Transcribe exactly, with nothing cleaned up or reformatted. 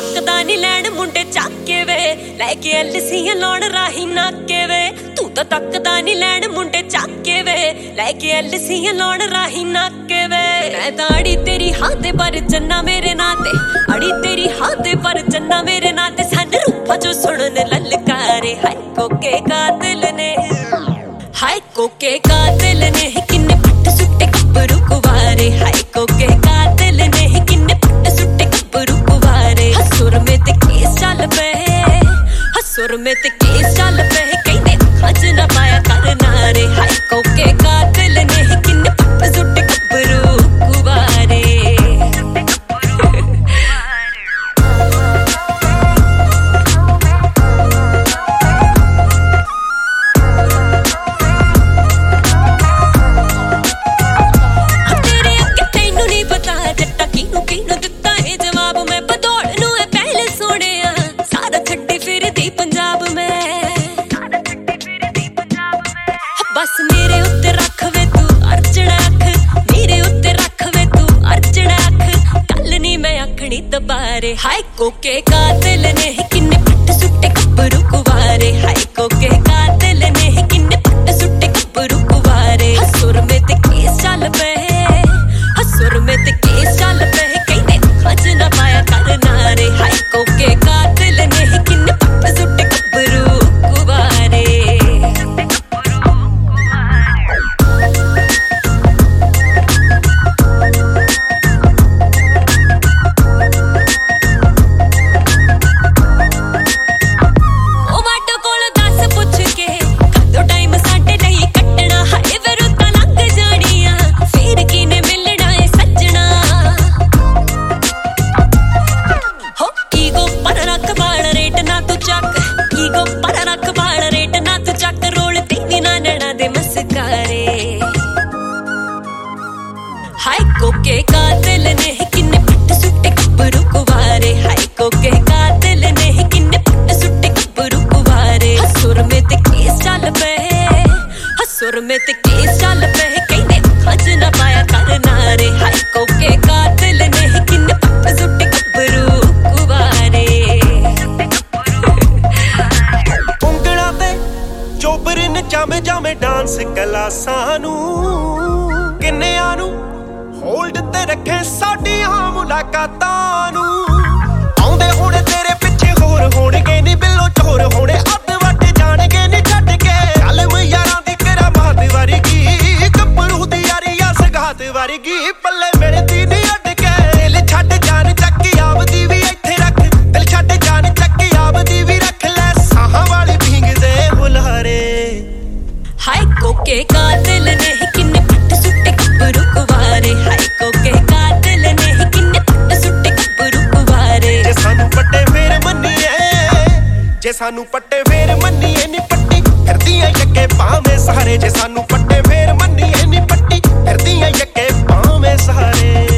तकदा नी लैन मुंडे चाके वे लैके एलसीआं लाउण राही नाके वे तू तां तकदा नी लैन मुंडे चाके वे लैके एलसीआं लाउण राही नाके वे मैं तां अड़ी तेरी हां ते पर चन्ना मेरे नां ते अड़ी तेरी हां ते पर चन्ना मेरे नां ते सन रूपा जो सुणन ललकारे हाय कोके कातिल ने हाय कोके कातिल ने किन्ने पट सुट्टे कपरू कुवारे हाय कोके कातिल ने किन्ने पट सुट्टे कपरू कुवारे हसुर में ते केस चल पे हसुर में ते केस चल पे कहंदे खज ना पाया करना रे हाय कोके कातिल ने किन्ने पट सुट्टे कपरू कुवारे बस मेरे उत्ते रख वे तू अर्चना अख मेरे उत्ते रख वे तू अर्चना अख कल नी मैं आखनी दबारे हाय कोके कातिल ने किन्ने पट सुट्टे कपरू कुवारे हाय कोके कातिल ने किन्ने पट सुट्टे कपरू कुवारे हसुर में ते केस चल पे हसुर में ते केस चल पे कहंदे खज ना पाया करना रे हाय कोके कातिल ने किन्ने पट सुट्टे कपरू कुवारे हाय कोके कातिल ने किन्ने पट सुट्टे कपरू कुवारे हाय कोके कातिल ने किन्ने पट सुट्टे कपरू कुवारे हसुर में ते केस चल पे हसुर में ते केस चल पे कहंदे खज ना पाया करना रे हाय कोके कातिल ने किन्ने पट सुट्टे कपरू कुवारे उंगला ते चोबरन जामे जामे डांस क्लासां नू किन्ने आनू होल्ड ते रखे साडियां मुलाकातां नू आउंदे हुण तेरे पिछे होर होणगे नी बिल्लो चोर होणे अद वट जाणगे नी छड्ड के कलम यारां दी करामात वरगी कपरू दी यारियां सगात वरगी पल्ले मिलदी नी अड के दिल छड्ड जान चक्की आवदी भी इत्थे रख दिल छड्ड जान चक्की आवदी भी रख ले साहां वाली भींग दे बुलारे हाय कोके कातिल ने किन्ने पट सुट्टे कपरू कुवारे हाय कोके कातिल ने किन्ने पट सुट्टे कपरू कुवारे जे सानू पट्टे फेर मन्नीए जे सानू पट्टे फेर मन्नीए नी पट्टी फिरदियां यक्के पावे सहारे जे सानू पट्टे फेर मन्नीए नी पट्टी फिरदियां यक्के पावे सहारे